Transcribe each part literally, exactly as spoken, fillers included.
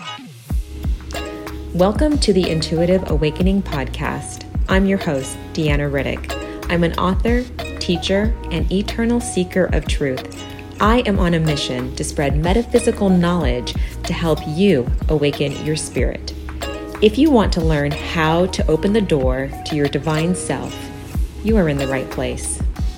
Welcome to the Intuitive Awakening Podcast. I'm your host, Deanna Riddick. I'm an author, teacher, and eternal seeker of truth. I am on a mission to spread metaphysical knowledge to help you awaken your spirit. If you want to learn how to open the door to your divine self, you are in the right place.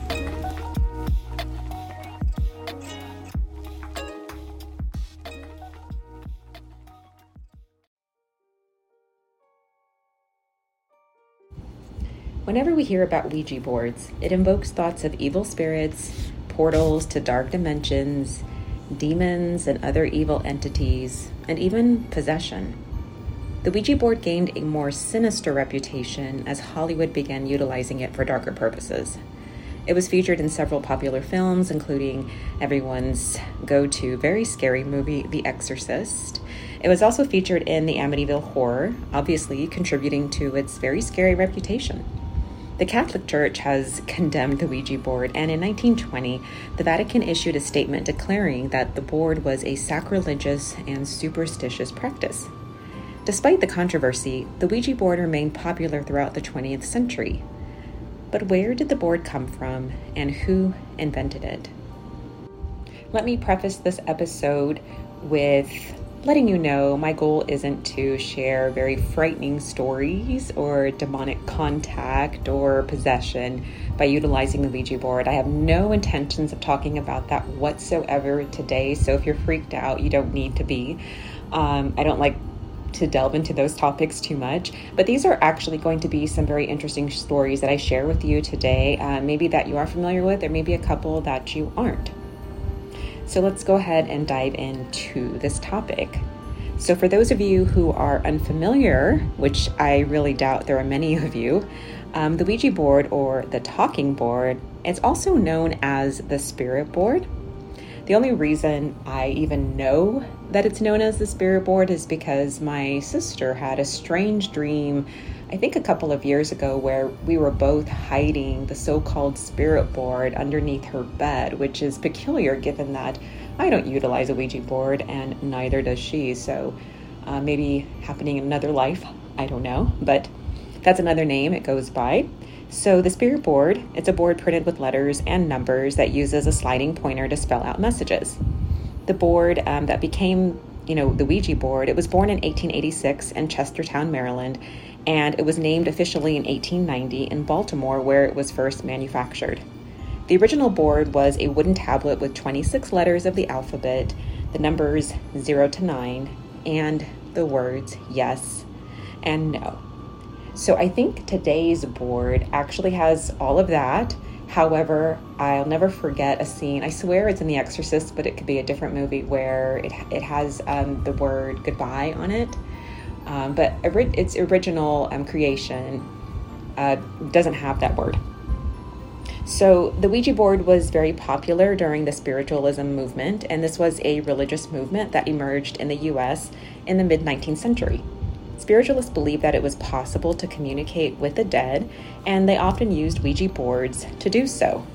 Whenever we hear about Ouija boards, it invokes thoughts of evil spirits, portals to dark dimensions, demons and other evil entities, and even possession. The Ouija board gained a more sinister reputation as Hollywood began utilizing it for darker purposes. It was featured in several popular films, including everyone's go-to very scary movie, The Exorcist. It was also featured in the Amityville Horror, obviously contributing to its very scary reputation. The Catholic Church has condemned the Ouija board, and in nineteen twenty, the Vatican issued a statement declaring that the board was a sacrilegious and superstitious practice. Despite the controversy, the Ouija board remained popular throughout the twentieth century. But where did the board come from, and who invented it? Let me preface this episode with letting you know my goal isn't to share very frightening stories or demonic contact or possession by utilizing the Ouija board. I have no intentions of talking about that whatsoever today, so if you're freaked out, you don't need to be. Um, I don't like to delve into those topics too much, but these are actually going to be some very interesting stories that I share with you today, uh, maybe that you are familiar with, or maybe a couple that you aren't. So let's go ahead and dive into this topic. So for those of you who are unfamiliar, which I really doubt there are many of you, um, the Ouija board, or the talking board, is also known as the spirit board. The only reason I even know that it's known as the spirit board is because my sister had a strange dream, I think a couple of years ago, where we were both hiding the so-called spirit board underneath her bed, which is peculiar given that I don't utilize a Ouija board and neither does she. So uh, maybe happening in another life, I don't know, but that's another name it goes by. So the spirit board, it's a board printed with letters and numbers that uses a sliding pointer to spell out messages. The board um, that became, you know, the Ouija board, it was born in eighteen eighty-six in Chestertown, Maryland, and it was named officially in eighteen ninety in Baltimore, where it was first manufactured. The original board was a wooden tablet with twenty-six letters of the alphabet, the numbers zero to nine, and the words yes and no. So I think today's board actually has all of that. However, I'll never forget a scene. I swear it's in The Exorcist, but it could be a different movie where it it has um, the word goodbye on it. Um, but its original um, creation uh, doesn't have that word. So the Ouija board was very popular during the spiritualism movement, and this was a religious movement that emerged in the U S in the mid-nineteenth century. Spiritualists believed that it was possible to communicate with the dead, and they often used Ouija boards to do so.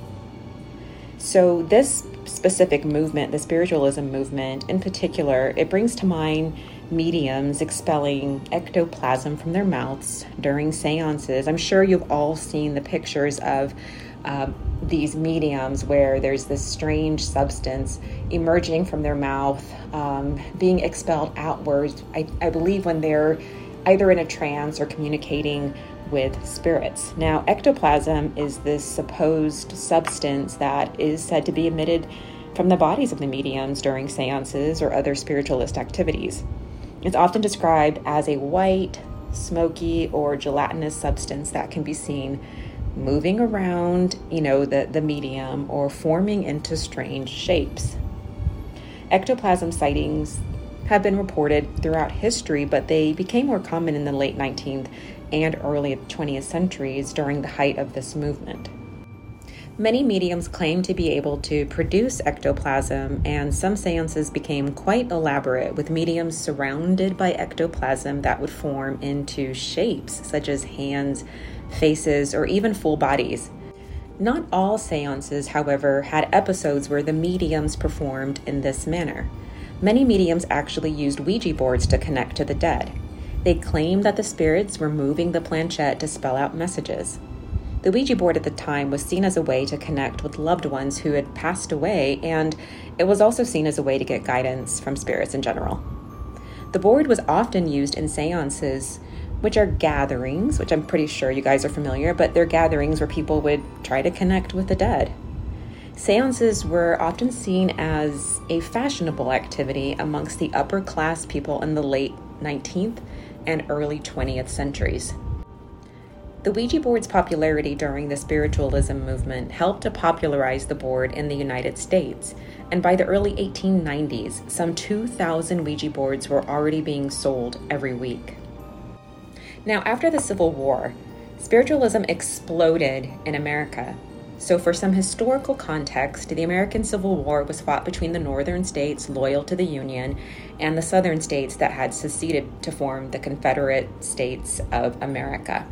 So this specific movement, the spiritualism movement in particular, it brings to mind mediums expelling ectoplasm from their mouths during seances. I'm sure you've all seen the pictures of uh, these mediums where there's this strange substance emerging from their mouth, um, being expelled outwards, I, I believe when they're either in a trance or communicating with spirits. Now, ectoplasm is this supposed substance that is said to be emitted from the bodies of the mediums during seances or other spiritualist activities. It's often described as a white, smoky, or gelatinous substance that can be seen moving around, you know, the, the medium or forming into strange shapes. Ectoplasm sightings have been reported throughout history, but they became more common in the late nineteenth and early twentieth centuries during the height of this movement. Many mediums claim to be able to produce ectoplasm, and some seances became quite elaborate, with mediums surrounded by ectoplasm that would form into shapes such as hands, faces, or even full bodies. Not all seances, however, had episodes where the mediums performed in this manner. Many mediums actually used Ouija boards to connect to the dead. They claimed that the spirits were moving the planchette to spell out messages. The Ouija board at the time was seen as a way to connect with loved ones who had passed away, and it was also seen as a way to get guidance from spirits in general. The board was often used in seances, which are gatherings, which I'm pretty sure you guys are familiar, but they're gatherings where people would try to connect with the dead. Seances were often seen as a fashionable activity amongst the upper class people in the late nineteenth and early twentieth centuries. The Ouija board's popularity during the spiritualism movement helped to popularize the board in the United States, and by the early eighteen nineties, some two thousand Ouija boards were already being sold every week. Now, after the Civil War, spiritualism exploded in America. So for some historical context, the American Civil War was fought between the northern states loyal to the Union and the southern states that had seceded to form the Confederate States of America.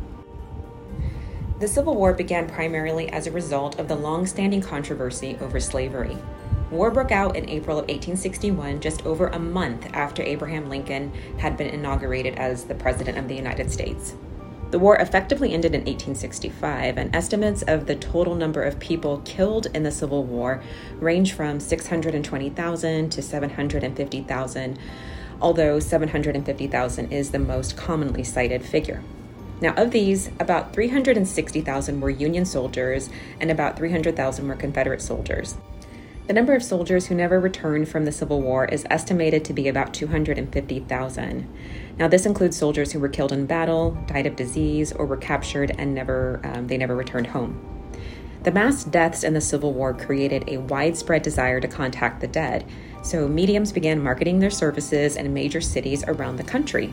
The Civil War began primarily as a result of the long-standing controversy over slavery. War broke out in April of eighteen sixty-one, just over a month after Abraham Lincoln had been inaugurated as the President of the United States. The war effectively ended in eighteen sixty-five, and estimates of the total number of people killed in the Civil War range from six hundred twenty thousand to seven hundred fifty thousand, although seven hundred fifty thousand is the most commonly cited figure. Now, of these, about three hundred sixty thousand were Union soldiers and about three hundred thousand were Confederate soldiers. The number of soldiers who never returned from the Civil War is estimated to be about two hundred fifty thousand. Now, this includes soldiers who were killed in battle, died of disease, or were captured and never um, they never returned home. The mass deaths in the Civil War created a widespread desire to contact the dead, so mediums began marketing their services in major cities around the country.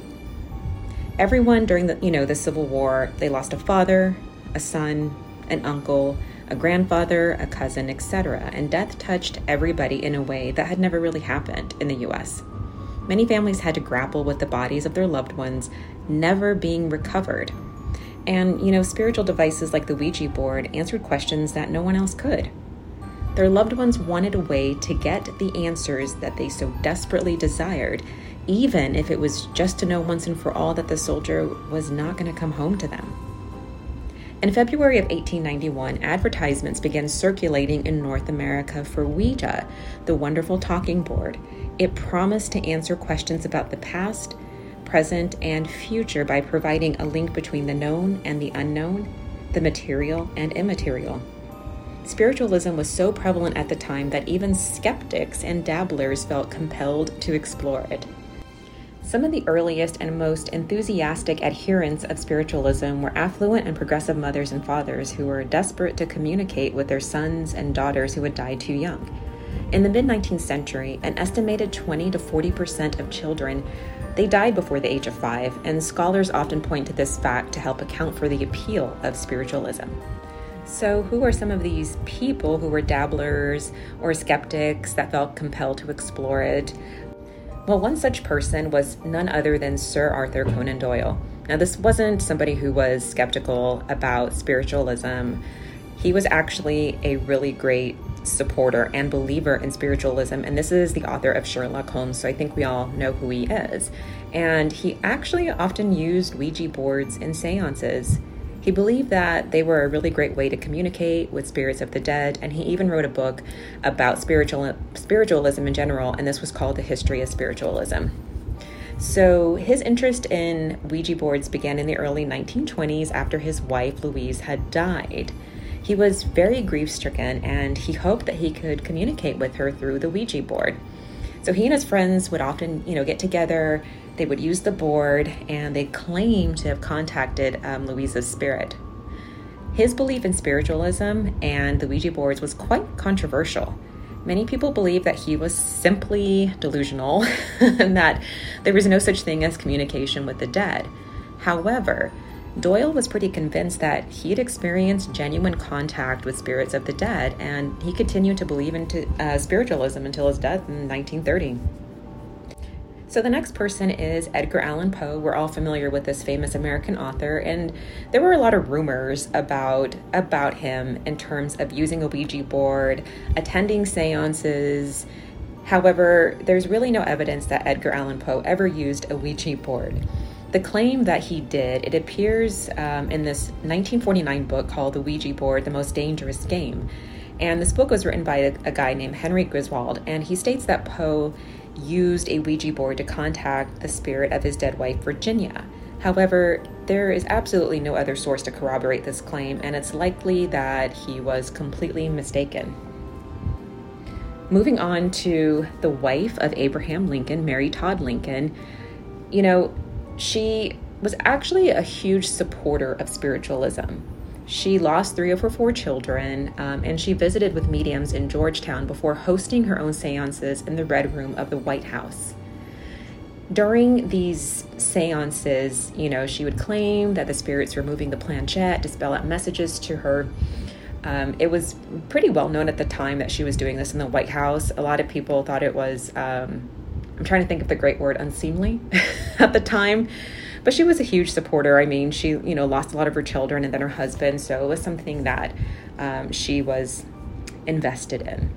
Everyone during the, you know, the Civil War, they lost a father, a son, an uncle, a grandfather, a cousin, et cetera, and death touched everybody in a way that had never really happened in the U S. Many families had to grapple with the bodies of their loved ones never being recovered. And, you know, spiritual devices like the Ouija board answered questions that no one else could. Their loved ones wanted a way to get the answers that they so desperately desired, even if it was just to know once and for all that the soldier was not going to come home to them. In February of eighteen ninety-one, advertisements began circulating in North America for Ouija, the wonderful talking board. It promised to answer questions about the past, present, and future by providing a link between the known and the unknown, the material and immaterial. Spiritualism was so prevalent at the time that even skeptics and dabblers felt compelled to explore it. Some of the earliest and most enthusiastic adherents of spiritualism were affluent and progressive mothers and fathers who were desperate to communicate with their sons and daughters who had died too young. In the mid-nineteenth century, an estimated twenty to forty percent of children, they died before the age of five, and scholars often point to this fact to help account for the appeal of spiritualism. So who are some of these people who were dabblers or skeptics that felt compelled to explore it? Well, one such person was none other than Sir Arthur Conan Doyle. Now, this wasn't somebody who was skeptical about spiritualism. He was actually a really great supporter and believer in spiritualism, and this is the author of Sherlock Holmes, so I think we all know who he is. And he actually often used Ouija boards in seances. He believed that they were a really great way to communicate with spirits of the dead, and he even wrote a book about spiritual spiritualism in general, and this was called The History of Spiritualism. So his interest in Ouija boards began in the early nineteen twenties after his wife Louise had died. He was very grief-stricken, and he hoped that he could communicate with her through the Ouija board. So he and his friends would often, you know, get together. They would use the board, and they claimed to have contacted um, Louise's spirit. His belief in spiritualism and the Ouija boards was quite controversial. Many people believe that he was simply delusional and that there was no such thing as communication with the dead. However, Doyle was pretty convinced that he had experienced genuine contact with spirits of the dead, and he continued to believe in uh, spiritualism until his death in nineteen thirty. So the next person is Edgar Allan Poe. We're all familiar with this famous American author, and there were a lot of rumors about, about him in terms of using a Ouija board, attending seances, However, there's really no evidence that Edgar Allan Poe ever used a Ouija board. The claim that he did, it appears um, in this nineteen forty-nine book called The Ouija Board, The Most Dangerous Game. And this book was written by a, a guy named Henry Griswold, and he states that Poe used a Ouija board to contact the spirit of his dead wife, Virginia. However, there is absolutely no other source to corroborate this claim, and it's likely that he was completely mistaken. Moving on to the wife of Abraham Lincoln, Mary Todd Lincoln, you know, she was actually a huge supporter of spiritualism. She lost three of her four children, um, and she visited with mediums in Georgetown before hosting her own seances in the Red Room of the White House. During these seances, you know, she would claim that the spirits were moving the planchette to spell out messages to her. Um, it was pretty well known at the time that she was doing this in the White House. A lot of people thought it was, um, I'm trying to think of the great word, unseemly at the time. But she was a huge supporter. I mean, she, you know, lost a lot of her children and then her husband. So it was something that um, she was invested in.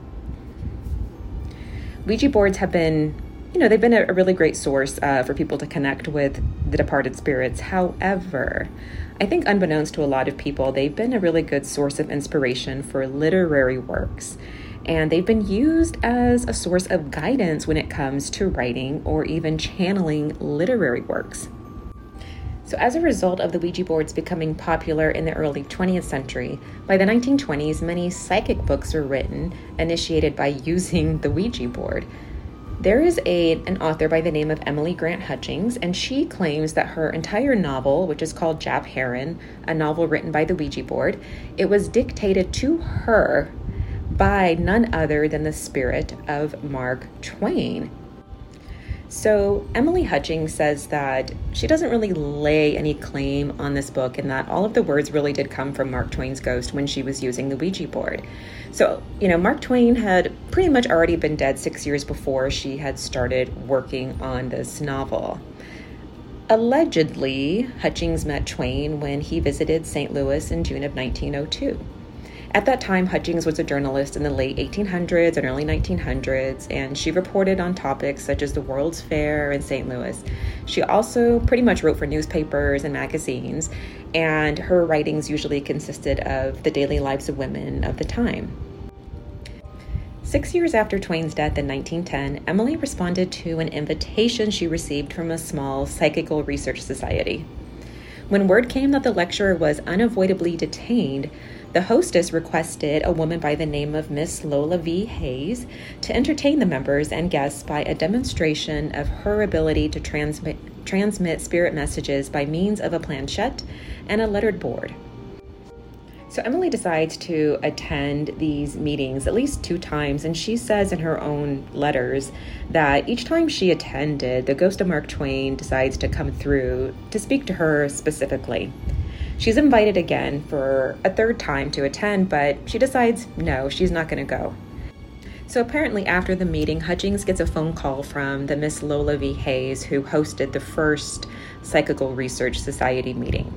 Ouija boards have been, you know, they've been a, a really great source uh, for people to connect with the departed spirits. However, I think unbeknownst to a lot of people, they've been a really good source of inspiration for literary works. And they've been used as a source of guidance when it comes to writing or even channeling literary works. So as a result of the Ouija boards becoming popular in the early twentieth century, by the nineteen twenties, many psychic books were written, initiated by using the Ouija board. There is a, an author by the name of Emily Grant Hutchings, and she claims that her entire novel, which is called Jap Heron, a novel written by the Ouija board, it was dictated to her by none other than the spirit of Mark Twain. So Emily Hutchings says that she doesn't really lay any claim on this book and that all of the words really did come from Mark Twain's ghost when she was using the Ouija board. So, you know, Mark Twain had pretty much already been dead six years before she had started working on this novel. Allegedly, Hutchings met Twain when he visited Saint Louis in June of nineteen oh two. At that time, Hutchings was a journalist in the late eighteen hundreds and early nineteen hundreds, and she reported on topics such as the World's Fair in Saint Louis. She also pretty much wrote for newspapers and magazines, and her writings usually consisted of the daily lives of women of the time. Six years after Twain's death in nineteen ten, Emily responded to an invitation she received from a small psychical research society. When word came that the lecturer was unavoidably detained, the hostess requested a woman by the name of Miss Lola V. Hayes to entertain the members and guests by a demonstration of her ability to transmit, transmit spirit messages by means of a planchette and a lettered board. So Emily decides to attend these meetings at least two times, and she says in her own letters that each time she attended, the ghost of Mark Twain decides to come through to speak to her specifically. She's invited again for a third time to attend, but she decides no, she's not going to go. So apparently after the meeting, Hutchings gets a phone call from the Miss Lola V. Hayes, who hosted the first Psychical Research Society meeting.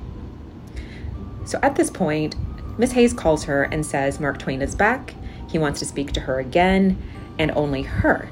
So at this point, Miss Hayes calls her and says Mark Twain is back. He wants to speak to her again, and only her.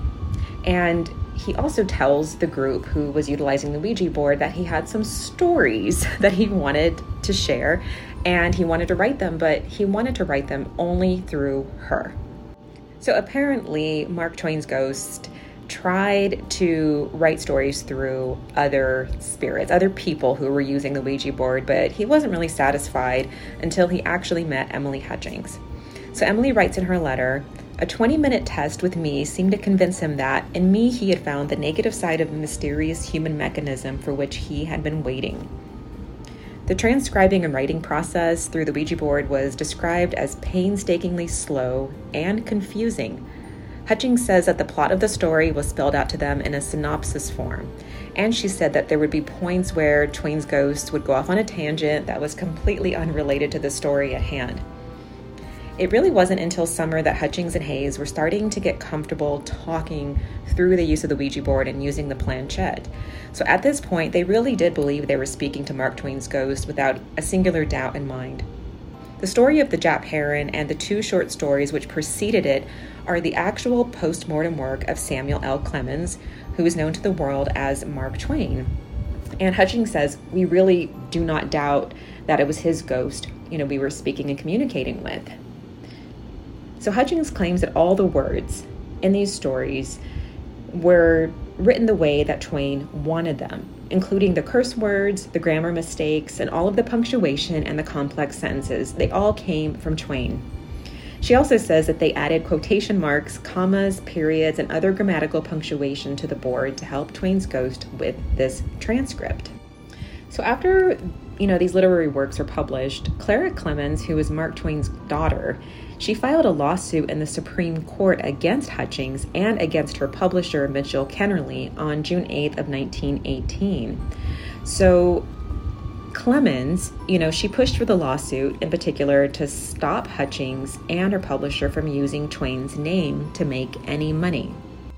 And he also tells the group who was utilizing the Ouija board that he had some stories that he wanted to share, and he wanted to write them, but he wanted to write them only through her. So apparently, Mark Twain's ghost tried to write stories through other spirits, other people who were using the Ouija board, but he wasn't really satisfied until he actually met Emily Hutchings. So Emily writes in her letter, "A twenty-minute test with me seemed to convince him that in me he had found the negative side of the mysterious human mechanism for which he had been waiting." The transcribing and writing process through the Ouija board was described as painstakingly slow and confusing. Hutchings says that the plot of the story was spelled out to them in a synopsis form, and she said that there would be points where Twain's ghost would go off on a tangent that was completely unrelated to the story at hand. It really wasn't until summer that Hutchings and Hayes were starting to get comfortable talking through the use of the Ouija board and using the planchette. So at this point, they really did believe they were speaking to Mark Twain's ghost without a singular doubt in mind. The story of the Jap Heron and the two short stories which preceded it are the actual post-mortem work of Samuel L. Clemens, who is known to the world as Mark Twain. And Hutchings says, we really do not doubt that it was his ghost, you know, we were speaking and communicating with. So Hutchings claims that all the words in these stories were written the way that Twain wanted them, including the curse words, the grammar mistakes, and all of the punctuation and the complex sentences. They all came from Twain. She also says that they added quotation marks, commas, periods, and other grammatical punctuation to the board to help Twain's ghost with this transcript. So after, you know, these literary works were published, Clara Clemens, who was Mark Twain's daughter, she filed a lawsuit in the Supreme Court against Hutchings and against her publisher, Mitchell Kennerly, on June eighth of nineteen eighteen. So Clemens, you know, she pushed for the lawsuit in particular to stop Hutchings and her publisher from using Twain's name to make any money.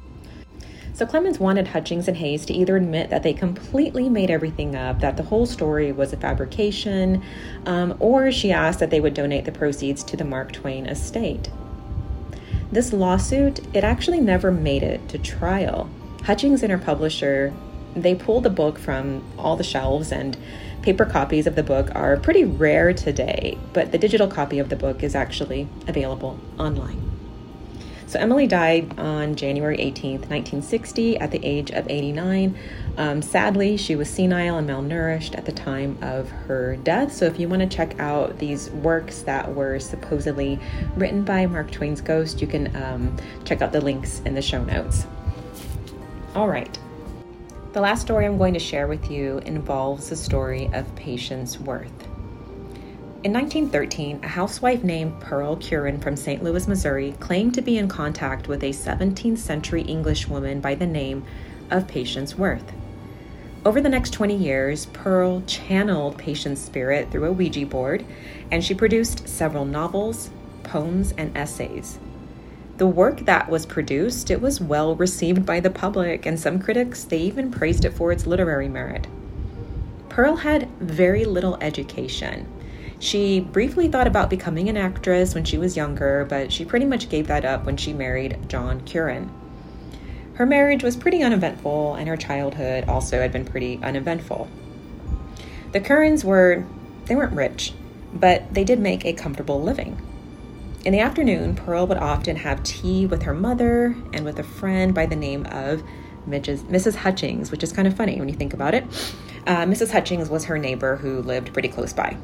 So Clemens wanted Hutchings and Hayes to either admit that they completely made everything up, that the whole story was a fabrication, um, or she asked that they would donate the proceeds to the Mark Twain estate. This lawsuit, it actually never made it to trial. Hutchings and her publisher, they pulled the book from all the shelves, and paper copies of the book are pretty rare today, but the digital copy of the book is actually available online. So Emily died on January eighteenth, nineteen sixty, at the age of eighty-nine. Um, sadly, she was senile and malnourished at the time of her death. So if you want to check out these works that were supposedly written by Mark Twain's ghost, you can um, check out the links in the show notes. All right. The last story I'm going to share with you involves the story of Patience Worth. In nineteen thirteen, a housewife named Pearl Curran from Saint Louis, Missouri, claimed to be in contact with a seventeenth century English woman by the name of Patience Worth. Over the next twenty years, Pearl channeled Patience's spirit through a Ouija board, and she produced several novels, poems, and essays. The work that was produced, it was well received by the public, and some critics, they even praised it for its literary merit. Pearl had very little education. She briefly thought about becoming an actress when she was younger, but she pretty much gave that up when she married John Curran. Her marriage was pretty uneventful, and her childhood also had been pretty uneventful. The Currans were, they weren't rich, but they did make a comfortable living. In the afternoon, Pearl would often have tea with her mother and with a friend by the name of Missus Hutchings, which is kind of funny when you think about it. Uh, Missus Hutchings was her neighbor who lived pretty close by.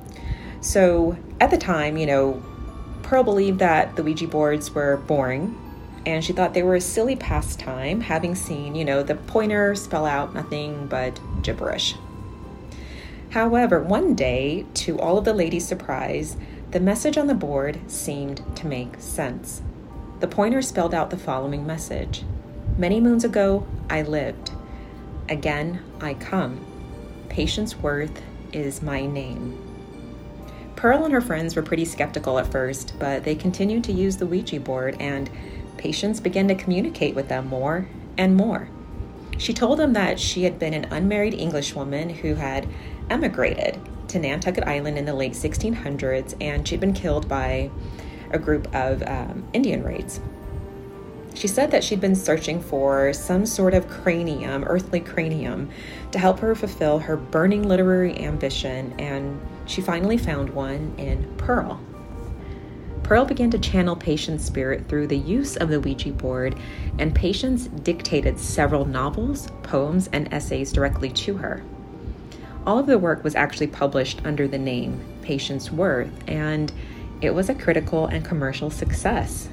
So at the time, you know, Pearl believed that the Ouija boards were boring, and she thought they were a silly pastime, having seen, you know, the pointer spell out nothing but gibberish. However, one day, to all of the ladies' surprise, the message on the board seemed to make sense. The pointer spelled out the following message: "Many moons ago, I lived. Again, I come. Patience Worth is my name." Pearl and her friends were pretty skeptical at first, but they continued to use the Ouija board, and Patience began to communicate with them more and more. She told them that she had been an unmarried Englishwoman who had emigrated to Nantucket Island in the late sixteen hundreds, and she'd been killed by a group of um, Indian raids. She said that she'd been searching for some sort of cranium, earthly cranium, to help her fulfill her burning literary ambition, and she finally found one in Pearl. Pearl began to channel Patience's spirit through the use of the Ouija board, and Patience dictated several novels, poems, and essays directly to her. All of the work was actually published under the name Patience Worth, and it was a critical and commercial success.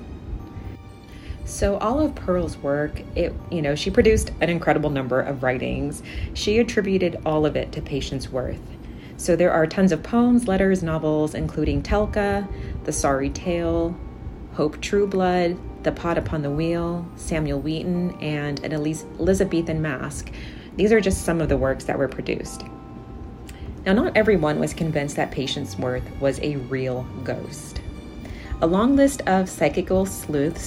So all of Pearl's work, it, you know, she produced an incredible number of writings. She attributed all of it to Patience Worth. So there are tons of poems, letters, novels, including Telka, The Sorry Tale, Hope Trueblood, The Pot Upon the Wheel, Samuel Wheaton, and an Elizabethan Mask. These are just some of the works that were produced. Now, not everyone was convinced that Patience Worth was a real ghost. A long list of psychical sleuths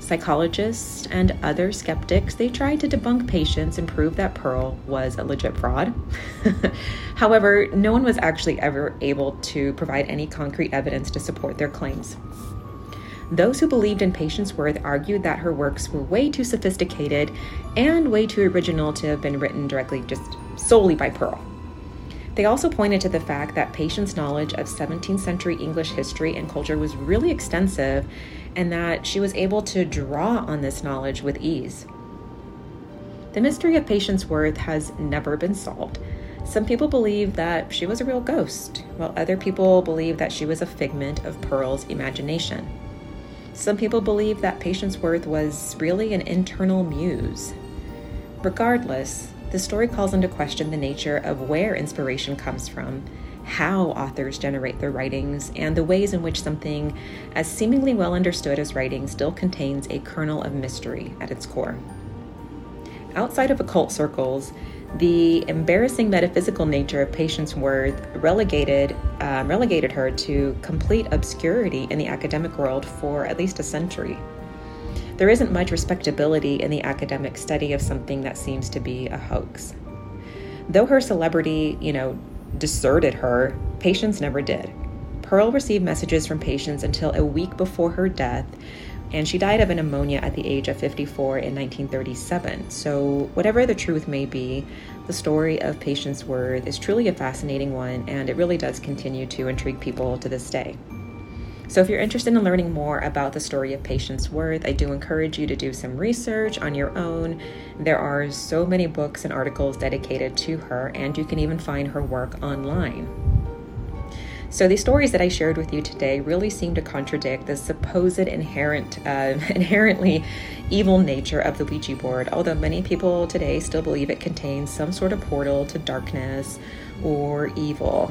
Psychologists and other skeptics, they tried to debunk patients and prove that Pearl was a legit fraud. However, no one was actually ever able to provide any concrete evidence to support their claims. Those who believed in Patience Worth argued that her works were way too sophisticated and way too original to have been written directly just solely by Pearl. They also pointed to the fact that Patience's knowledge of seventeenth century English history and culture was really extensive, and that she was able to draw on this knowledge with ease. The mystery of Patience Worth has never been solved. Some people believe that she was a real ghost, while other people believe that she was a figment of Pearl's imagination. Some people believe that Patience Worth was really an internal muse. Regardless, the story calls into question the nature of where inspiration comes from, how authors generate their writings, and the ways in which something as seemingly well understood as writing still contains a kernel of mystery at its core. Outside of occult circles, the embarrassing metaphysical nature of Patience Worth relegated, um, relegated her to complete obscurity in the academic world for at least a century. There isn't much respectability in the academic study of something that seems to be a hoax. Though her celebrity, you know, deserted her, Patience never did. Pearl received messages from Patience until a week before her death, and she died of a pneumonia at the age of fifty-four in nineteen thirty-seven. So whatever the truth may be, the story of Patience Worth is truly a fascinating one, and it really does continue to intrigue people to this day. So if you're interested in learning more about the story of Patience Worth, I do encourage you to do some research on your own. There are so many books and articles dedicated to her, and you can even find her work online. So these stories that I shared with you today really seem to contradict the supposed inherent, uh, inherently evil nature of the Ouija board, although many people today still believe it contains some sort of portal to darkness or evil.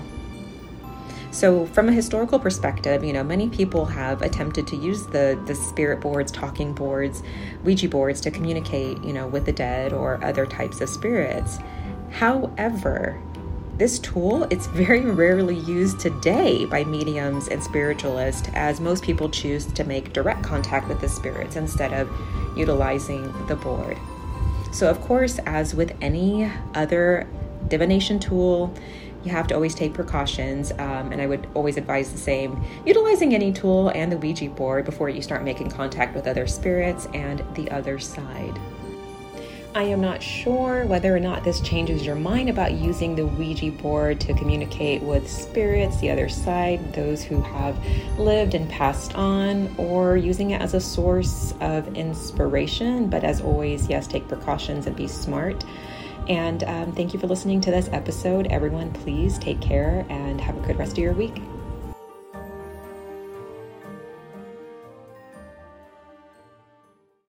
So from a historical perspective, you know, many people have attempted to use the, the spirit boards, talking boards, Ouija boards to communicate, you know, with the dead or other types of spirits. However, this tool, it's very rarely used today by mediums and spiritualists, as most people choose to make direct contact with the spirits instead of utilizing the board. So of course, as with any other divination tool, you have to always take precautions, um, and I would always advise the same, utilizing any tool and the Ouija board before you start making contact with other spirits and the other side. I am not sure whether or not this changes your mind about using the Ouija board to communicate with spirits, the other side, those who have lived and passed on, or using it as a source of inspiration. But as always, yes, take precautions and be smart. And um, thank you for listening to this episode. Everyone, please take care and have a good rest of your week.